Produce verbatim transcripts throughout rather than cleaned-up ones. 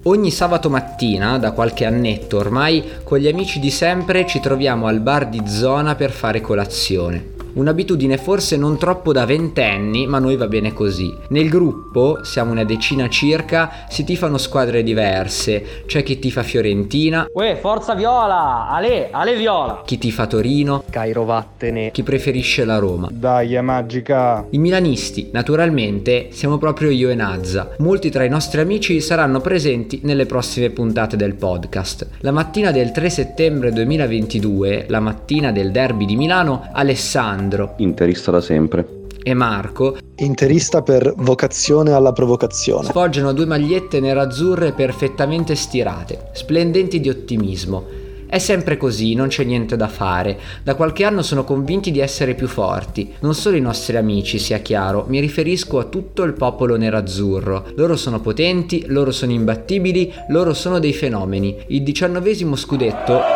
Ogni sabato mattina, da qualche annetto ormai, con gli amici di sempre ci troviamo al bar di zona per fare colazione. Un'abitudine forse non troppo da ventenni, ma a noi va bene così. Nel gruppo, siamo una decina circa, si tifano squadre diverse. C'è chi tifa Fiorentina, Uè, forza Viola! Ale, Ale Viola! chi tifa Torino, Cairo vattene. chi preferisce la Roma. Dai, è magica. I milanisti, naturalmente, siamo proprio io e Nazza. Molti tra i nostri amici saranno presenti nelle prossime puntate del podcast. La mattina del tre settembre duemilaventidue, la mattina del derby di Milano, Alessandro, interista da sempre, e Marco, interista per vocazione alla provocazione, sfoggiano due magliette nerazzurre perfettamente stirate, splendenti di ottimismo. È sempre così, non c'è niente da fare. Da qualche anno sono convinti di essere più forti. Non solo i nostri amici, sia chiaro, mi riferisco a tutto il popolo nerazzurro. Loro sono potenti, loro sono imbattibili, loro sono dei fenomeni. Il diciannovesimo scudetto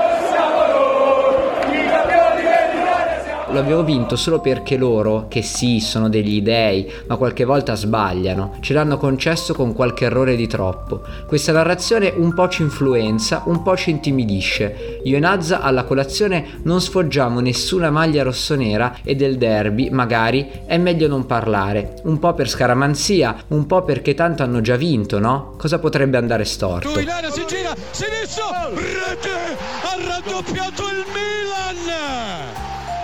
lo abbiamo vinto solo perché loro, che sì, sono degli dei, ma qualche volta sbagliano, ce l'hanno concesso con qualche errore di troppo. Questa narrazione un po' ci influenza, un po' ci intimidisce. Io e Nazza alla colazione non sfoggiamo nessuna maglia rossonera e del derby, magari, è meglio non parlare. Un po' per scaramanzia, un po' perché tanto hanno già vinto, no? Cosa potrebbe andare storto? Tu in area si gira, sinistro, rete, ha raddoppiato il Milan!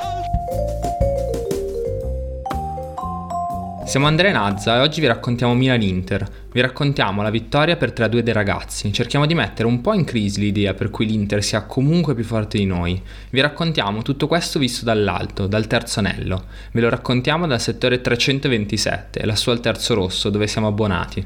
Siamo Andrea e Nazza e oggi vi raccontiamo Milan-Inter. Vi raccontiamo la vittoria per tre a due dei ragazzi. Cerchiamo di mettere un po' in crisi l'idea per cui l'Inter sia comunque più forte di noi. Vi raccontiamo tutto questo visto dall'alto, dal terzo anello. Ve lo raccontiamo dal settore trecentoventisette, lassù al terzo rosso, dove siamo abbonati.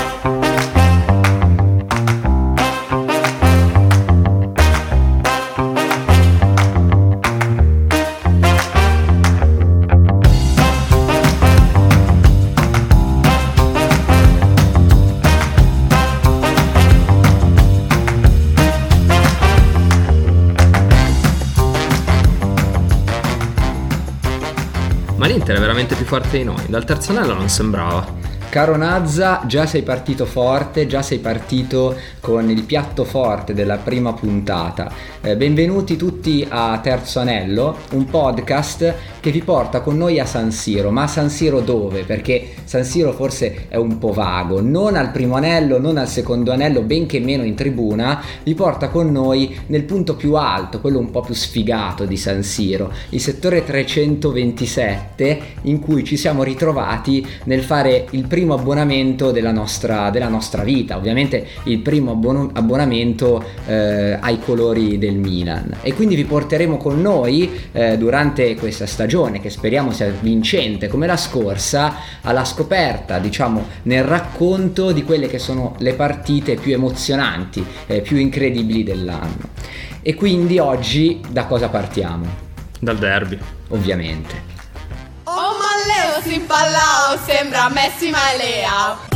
Ma l'Inter è veramente più forte di noi, dal terzo anello non sembrava. Caro Nazza, già sei partito forte, già sei partito con il piatto forte della prima puntata. Eh, benvenuti tutti a Terzo Anello, un podcast che vi porta con noi a San Siro. Ma a San Siro dove? Perché San Siro forse è un po' vago. Non al primo anello, non al secondo anello, benché meno in tribuna. Vi porta con noi nel punto più alto, quello un po' più sfigato di San Siro, il settore trecentoventisette, in cui ci siamo ritrovati nel fare il primo abbonamento della nostra, della nostra vita. Ovviamente il primo abbon- abbonamento eh, ai colori del Milan, e quindi vi porteremo con noi eh, durante questa stagione, che speriamo sia vincente come la scorsa, alla scoperta, diciamo, nel racconto di quelle che sono le partite più emozionanti, eh, più incredibili dell'anno. E quindi oggi da cosa partiamo? Dal derby, ovviamente. Oh Matteo si impallao, sembra Messi Malea.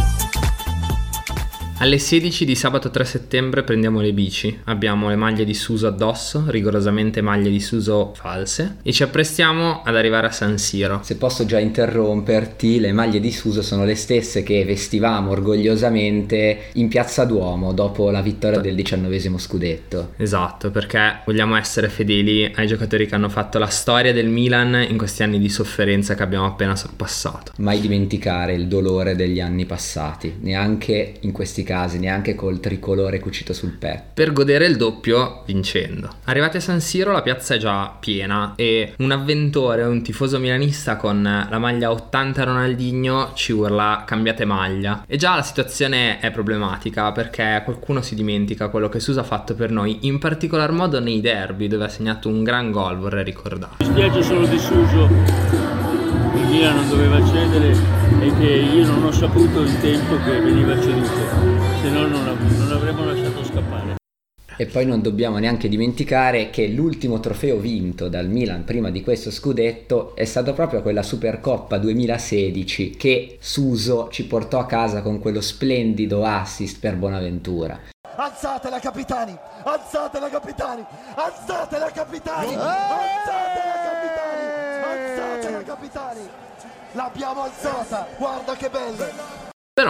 alle sedici di sabato tre settembre prendiamo le bici, abbiamo le maglie di Suso addosso, rigorosamente maglie di Suso false, e ci apprestiamo ad arrivare a San Siro. Se posso già interromperti, le maglie di Suso sono le stesse che vestivamo orgogliosamente in Piazza Duomo dopo la vittoria del diciannovesimo scudetto. Esatto, perché vogliamo essere fedeli ai giocatori che hanno fatto la storia del Milan in questi anni di sofferenza che abbiamo appena sorpassato. Mai dimenticare il dolore degli anni passati, neanche in questi casi, neanche col tricolore cucito sul petto. Per godere il doppio vincendo. Arrivati a San Siro la piazza è già piena e un avventore, un tifoso milanista con la maglia ottanta Ronaldinho ci urla cambiate maglia. E già la situazione è problematica perché qualcuno si dimentica quello che Suso ha fatto per noi, in particolar modo nei derby dove ha segnato un gran gol, vorrei ricordare. Mi spiace solo di Suso, il Milan non doveva cedere e che io non ho saputo il tempo che veniva ceduto, se no non, av- non avremmo lasciato scappare. E poi non dobbiamo neanche dimenticare che l'ultimo trofeo vinto dal Milan prima di questo scudetto è stato proprio quella Supercoppa duemilasedici che Suso ci portò a casa con quello splendido assist per Bonaventura. Alzatela capitani, alzatela capitani, alzatela capitani, alzatela capitani, alzatela capitani, l'abbiamo alzata, guarda che bella. Però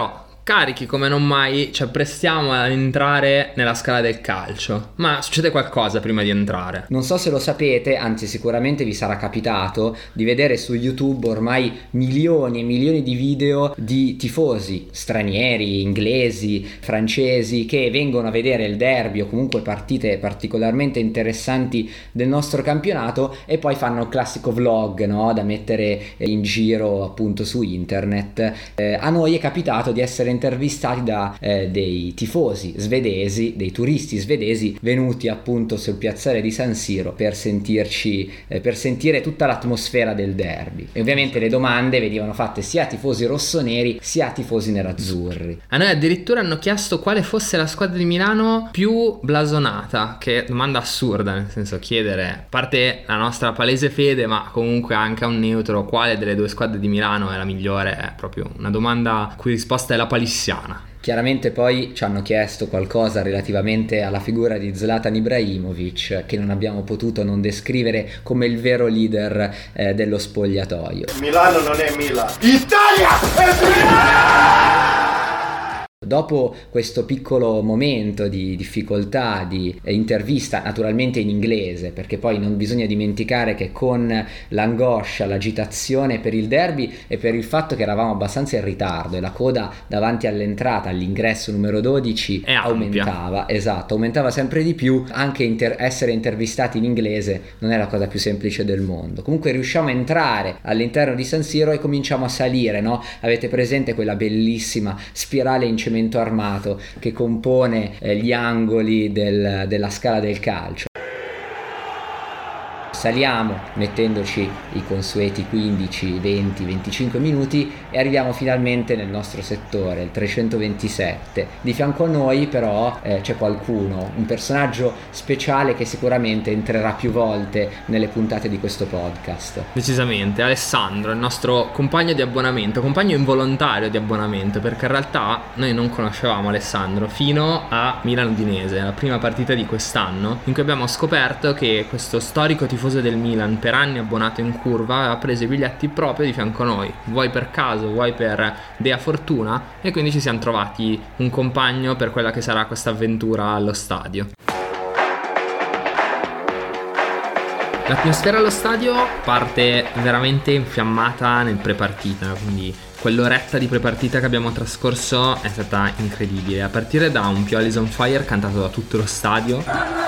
carichi come non mai, ci apprestiamo ad entrare nella scala del calcio. Ma succede qualcosa prima di entrare. Non so se lo sapete, anzi sicuramente vi sarà capitato di vedere su YouTube ormai milioni e milioni di video di tifosi stranieri, inglesi, francesi che vengono a vedere il derby o comunque partite particolarmente interessanti del nostro campionato e poi fanno il classico vlog, no? Da mettere in giro appunto su internet. Eh, a noi è capitato di essere intervistati da eh, dei tifosi svedesi, dei turisti svedesi venuti appunto sul piazzale di San Siro per sentirci, eh, per sentire tutta l'atmosfera del derby. E ovviamente le domande venivano fatte sia a tifosi rossoneri sia a tifosi nerazzurri. A noi addirittura hanno chiesto quale fosse la squadra di Milano più blasonata, che domanda assurda, nel senso chiedere, a parte la nostra palese fede, ma comunque anche a un neutro, quale delle due squadre di Milano è la migliore, è proprio una domanda a cui risposta è la palissiana. Chiaramente poi ci hanno chiesto qualcosa relativamente alla figura di Zlatan Ibrahimovic, che non abbiamo potuto non descrivere come il vero leader eh, dello spogliatoio. Milano non è Milan, Italia è Milano! Dopo questo piccolo momento di difficoltà, di intervista naturalmente in inglese, perché poi non bisogna dimenticare che con l'angoscia, l'agitazione per il derby e per il fatto che eravamo abbastanza in ritardo e la coda davanti all'entrata, all'ingresso numero dodici è aumentava, esatto, aumentava sempre di più, anche inter- essere intervistati in inglese non è la cosa più semplice del mondo. Comunque riusciamo a entrare all'interno di San Siro e cominciamo a salire, no? Avete presente quella bellissima spirale in cemento armato che compone eh, gli angoli del, della scala del calcio? Saliamo mettendoci i consueti quindici, venti, venticinque minuti e arriviamo finalmente nel nostro settore, il trecentoventisette. Di fianco a noi però eh, c'è qualcuno, un personaggio speciale che sicuramente entrerà più volte nelle puntate di questo podcast. Decisamente, Alessandro, il nostro compagno di abbonamento, compagno involontario di abbonamento, perché in realtà noi non conoscevamo Alessandro fino a Milan-Udinese, la prima partita di quest'anno, in cui abbiamo scoperto che questo storico tifoso del Milan, per anni abbonato in curva, aveva preso i biglietti proprio di fianco a noi, vuoi per caso, vuoi per dea fortuna, e quindi ci siamo trovati un compagno per quella che sarà questa avventura allo stadio. L'atmosfera allo stadio parte veramente infiammata nel prepartita, quindi quell'oretta di prepartita che abbiamo trascorso è stata incredibile, a partire da un Pioli's on Fire cantato da tutto lo stadio.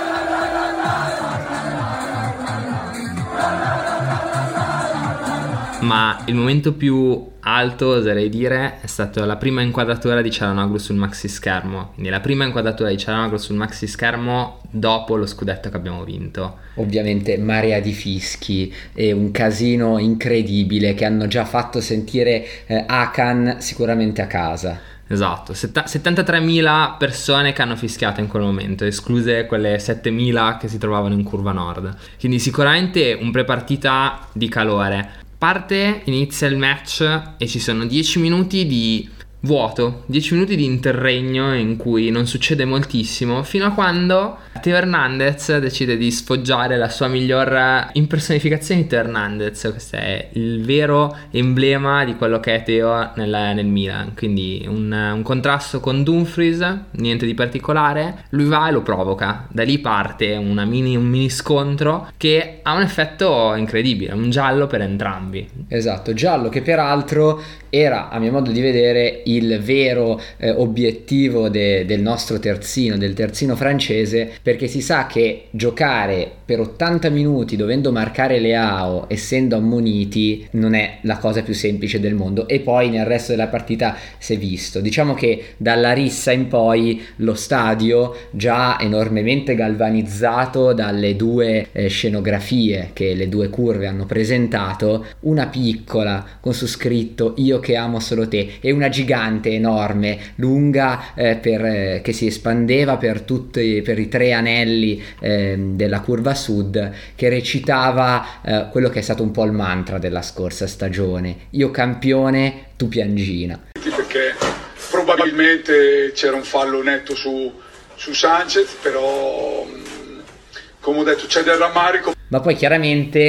Ma il momento più alto, oserei dire, è stata la prima inquadratura di Çalhanoğlu sul maxi schermo. Quindi la prima inquadratura di Çalhanoğlu sul maxi schermo dopo lo scudetto che abbiamo vinto. Ovviamente marea di fischi e un casino incredibile che hanno già fatto sentire eh, Hakan sicuramente a casa. Esatto, settantatremila persone che hanno fischiato in quel momento, escluse quelle settemila che si trovavano in curva nord. Quindi sicuramente un prepartita di calore. Parte, inizia il match e ci sono dieci minuti di vuoto, dieci minuti di interregno in cui non succede moltissimo, fino a quando Theo Hernandez decide di sfoggiare la sua miglior impersonificazione di Theo Hernandez. Questo è il vero emblema di quello che è Theo nel, nel Milan, quindi un, un contrasto con Dumfries, niente di particolare, lui va e lo provoca, da lì parte una mini, un mini scontro che ha un effetto incredibile, un giallo per entrambi. Esatto, giallo che peraltro era, a mio modo di vedere, il vero eh, obiettivo de, del nostro terzino, del terzino francese, perché si sa che giocare per ottanta minuti dovendo marcare Leao, essendo ammoniti, non è la cosa più semplice del mondo, e poi nel resto della partita si è visto. Diciamo che dalla rissa in poi lo stadio, già enormemente galvanizzato dalle due eh, scenografie che le due curve hanno presentato, una piccola con su scritto "Io che amo solo te" e una gigante enorme, lunga, eh, per, eh, che si espandeva per tutti, per i tre anelli eh, della curva sud, che recitava eh, quello che è stato un po' il mantra della scorsa stagione: "Io campione, tu piangina". Perché probabilmente c'era un fallo netto su, su Sanchez, però come ho detto c'è del rammarico. Ma poi chiaramente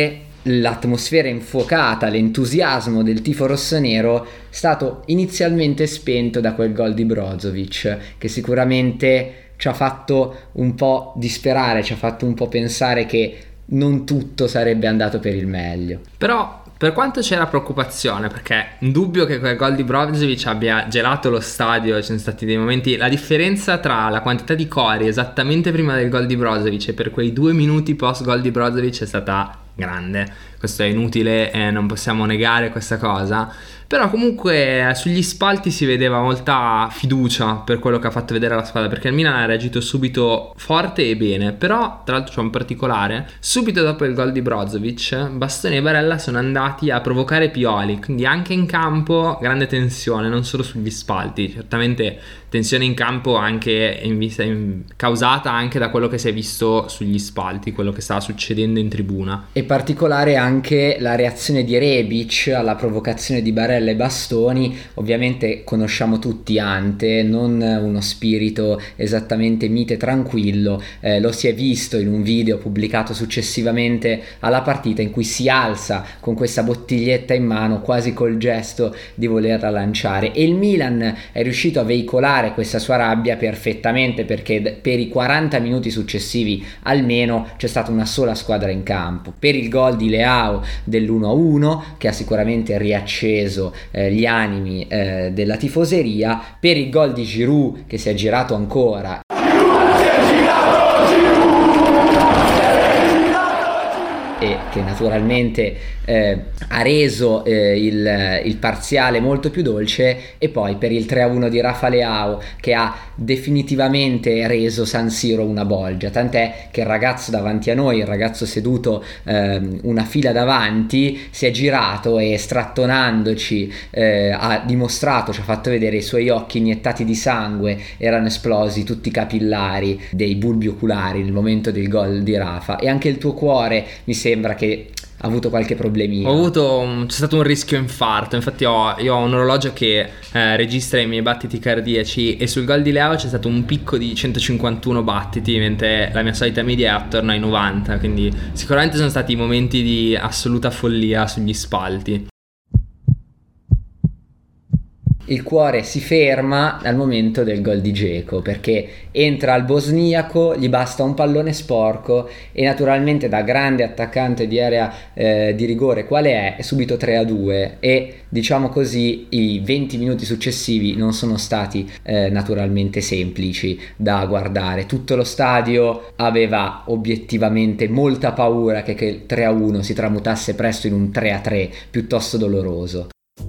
l'atmosfera infuocata, l'entusiasmo del tifo rossonero è stato inizialmente spento da quel gol di Brozovic, che sicuramente ci ha fatto un po' disperare, ci ha fatto un po' pensare che non tutto sarebbe andato per il meglio. Però per quanto c'era preoccupazione, perché è indubbio che quel gol di Brozovic abbia gelato lo stadio, ci sono stati dei momenti, la differenza tra la quantità di cori esattamente prima del gol di Brozovic e per quei due minuti post gol di Brozovic è stata grande. Questo è inutile, eh, non possiamo negare questa cosa. Però comunque eh, sugli spalti si vedeva molta fiducia per quello che ha fatto vedere la squadra, perché il Milan ha reagito subito forte e bene. Però tra l'altro c'è un particolare: subito dopo il gol di Brozovic, Bastoni e Barella sono andati a provocare Pioli, quindi anche in campo grande tensione, non solo sugli spalti. Certamente tensione in campo anche in vista, in, causata anche da quello che si è visto sugli spalti, quello che stava succedendo in tribuna. E particolare anche la reazione di Rebic alla provocazione di Barella e Bastoni. Ovviamente conosciamo tutti Ante, non uno spirito esattamente mite e tranquillo, eh, lo si è visto in un video pubblicato successivamente alla partita, in cui si alza con questa bottiglietta in mano quasi col gesto di volerla lanciare, e il Milan è riuscito a veicolare questa sua rabbia perfettamente, perché per i quaranta minuti successivi almeno c'è stata una sola squadra in campo. Per il gol di Leao dell'uno a uno, che ha sicuramente riacceso eh, gli animi eh, della tifoseria, per il gol di Giroud che si è girato ancora e che naturalmente eh, ha reso eh, il, il parziale molto più dolce, e poi per il tre a uno di Rafa Leao, che ha definitivamente reso San Siro una bolgia, tant'è che il ragazzo davanti a noi, il ragazzo seduto eh, una fila davanti, si è girato e strattonandoci eh, ha dimostrato, ci ha fatto vedere i suoi occhi iniettati di sangue, erano esplosi tutti i capillari dei bulbi oculari nel momento del gol di Rafa. E anche il tuo cuore mi sembra che ha avuto qualche problemino. Ho avuto, c'è stato un rischio infarto. Infatti ho, io ho un orologio che eh, registra i miei battiti cardiaci, e sul gol di Leao c'è stato un picco di centocinquantuno battiti, mentre la mia solita media è attorno ai novanta. Quindi sicuramente sono stati momenti di assoluta follia sugli spalti. Il cuore si ferma al momento del gol di Dzeko, perché entra il bosniaco, gli basta un pallone sporco e naturalmente, da grande attaccante di area eh, di rigore quale è, è subito tre a due, e diciamo così i venti minuti successivi non sono stati eh, naturalmente semplici da guardare. Tutto lo stadio aveva obiettivamente molta paura che, che il tre a uno si tramutasse presto in un tre a tre piuttosto doloroso.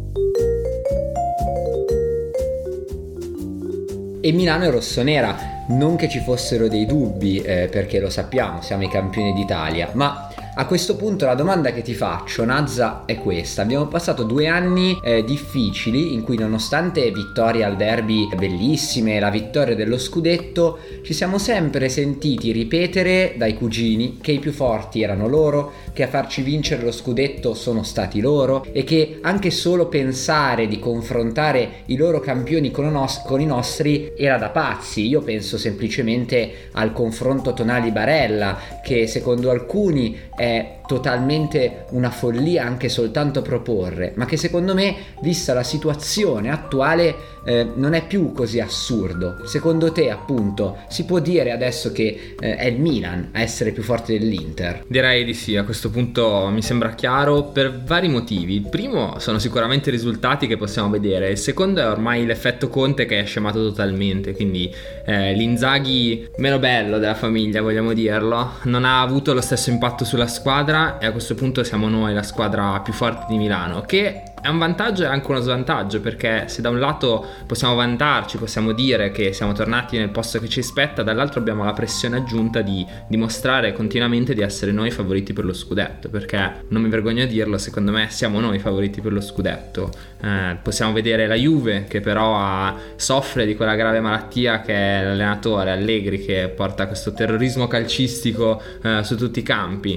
E Milano è rossonera, non che ci fossero dei dubbi, eh, perché lo sappiamo, siamo i campioni d'Italia, ma a questo punto la domanda che ti faccio, Nazza, è questa. Abbiamo passato due anni eh, difficili, in cui nonostante vittorie al derby bellissime, la vittoria dello scudetto, ci siamo sempre sentiti ripetere dai cugini che i più forti erano loro, che a farci vincere lo scudetto sono stati loro, e che anche solo pensare di confrontare i loro campioni con, nos- con i nostri era da pazzi. Io penso semplicemente al confronto Tonali-Barella, che secondo alcuni è totalmente una follia anche soltanto proporre, ma che secondo me, vista la situazione attuale, eh, non è più così assurdo. Secondo te, appunto, si può dire adesso che eh, è il Milan a essere più forte dell'Inter? Direi di sì, a questo punto mi sembra chiaro per vari motivi. Il primo sono sicuramente i risultati che possiamo vedere, il secondo è ormai l'effetto Conte, che è scemato totalmente, quindi eh, l'Inzaghi meno bello della famiglia, vogliamo dirlo, non ha avuto lo stesso impatto sulla squadra, e a questo punto siamo noi la squadra più forte di Milano, che è un vantaggio e anche uno svantaggio, perché se da un lato possiamo vantarci, possiamo dire che siamo tornati nel posto che ci spetta, dall'altro abbiamo la pressione aggiunta di dimostrare continuamente di essere noi favoriti per lo scudetto, perché non mi vergogno a dirlo, secondo me siamo noi favoriti per lo scudetto. Eh, possiamo vedere la Juve, che però ha, soffre di quella grave malattia che è l'allenatore Allegri, che porta questo terrorismo calcistico eh, su tutti i campi.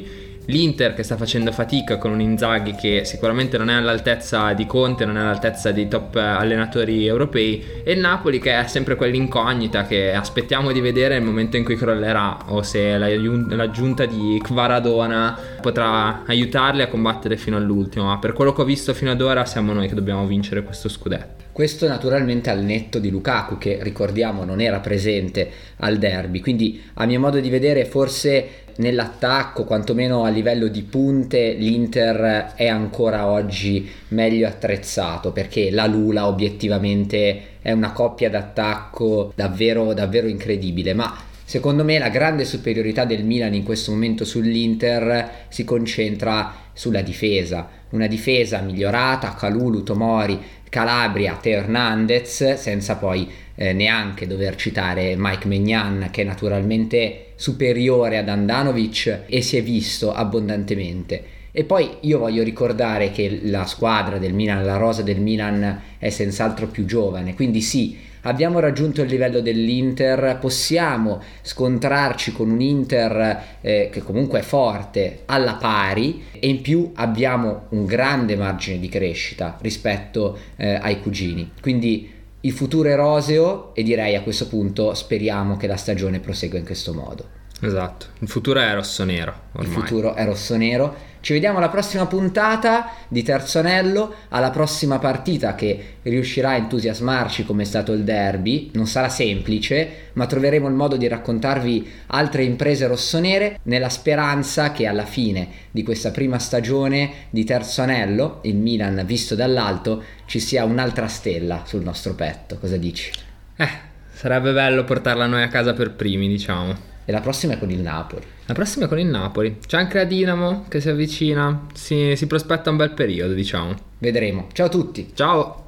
l'Inter che sta facendo fatica con un Inzaghi che sicuramente non è all'altezza di Conte, non è all'altezza dei top allenatori europei, e il Napoli che è sempre quell'incognita che aspettiamo di vedere nel momento in cui crollerà, o se l'aggiunta di Kvaradona potrà aiutarli a combattere fino all'ultimo. Ma per quello che ho visto fino ad ora siamo noi che dobbiamo vincere questo scudetto. Questo naturalmente al netto di Lukaku, che ricordiamo non era presente al derby, quindi a mio modo di vedere forse nell'attacco, quantomeno a livello di punte, l'Inter è ancora oggi meglio attrezzato, perché la Lula obiettivamente è una coppia d'attacco davvero davvero incredibile. Ma secondo me la grande superiorità del Milan in questo momento sull'Inter si concentra sulla difesa, una difesa migliorata, Kalulu, Tomori, Calabria, Teo Hernandez, senza poi eh, neanche dover citare Mike Maignan, che è naturalmente superiore ad Handanovic e si è visto abbondantemente. E poi io voglio ricordare che la squadra del Milan, la rosa del Milan, è senz'altro più giovane, quindi sì, abbiamo raggiunto il livello dell'Inter, possiamo scontrarci con un Inter eh, che comunque è forte, alla pari, e in più abbiamo un grande margine di crescita rispetto eh, ai cugini. Quindi il futuro è roseo e direi a questo punto speriamo che la stagione prosegua in questo modo. Esatto, il futuro è rossonero ormai. Il futuro è rossonero. Ci vediamo alla prossima puntata di Terzo Anello, alla prossima partita che riuscirà a entusiasmarci come è stato il derby. Non sarà semplice, ma troveremo il modo di raccontarvi altre imprese rossonere, nella speranza che alla fine di questa prima stagione di Terzo Anello, il Milan visto dall'alto, ci sia un'altra stella sul nostro petto. Cosa dici? Eh, sarebbe bello portarla noi a casa per primi, diciamo. E la prossima è con il Napoli. La prossima è con il Napoli. C'è anche la Dinamo che si avvicina. Si, si prospetta un bel periodo, diciamo. Vedremo. Ciao a tutti. Ciao.